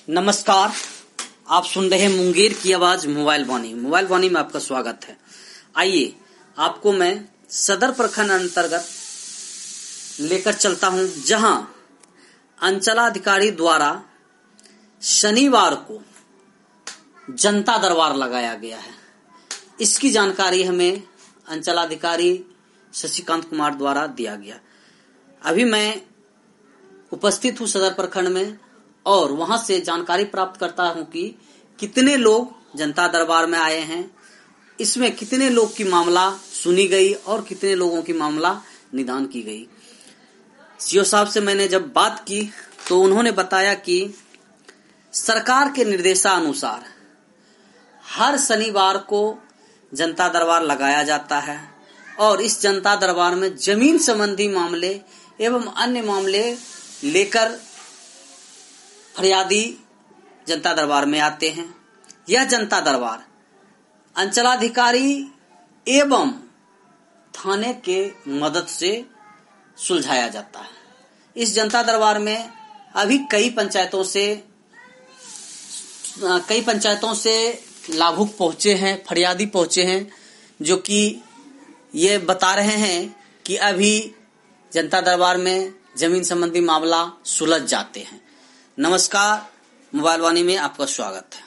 नमस्कार, आप सुन रहे हैं मुंगेर की आवाज मोबाइल वाणी में आपका स्वागत है। आइए आपको मैं सदर प्रखंड अंतर्गत लेकर चलता हूं, जहां अंचलाधिकारी द्वारा शनिवार को जनता दरबार लगाया गया है। इसकी जानकारी हमें अंचलाधिकारी शशिकांत कुमार द्वारा दिया गया। अभी मैं उपस्थित हूं सदर प्रखंड में और वहां से जानकारी प्राप्त करता हूं कि कितने लोग जनता दरबार में आए हैं, इसमें कितने लोग की मामला सुनी गई और कितने लोगों की मामला निदान की गई। सीओ साहब से मैंने जब बात की तो उन्होंने बताया कि सरकार के निर्देशानुसार हर शनिवार को जनता दरबार लगाया जाता है और इस जनता दरबार में जमीन संबंधी मामले एवं अन्य मामले लेकर फरियादी जनता दरबार में आते हैं। यह जनता दरबार अंचलाधिकारी एवं थाने के मदद से सुलझाया जाता है। इस जनता दरबार में अभी कई पंचायतों से लाभुक पहुंचे हैं, फरियादी पहुंचे हैं, जो कि ये बता रहे हैं कि अभी जनता दरबार में जमीन संबंधी मामला सुलझ जाते हैं। नमस्कार, मोबाइल वाणी में आपका स्वागत है।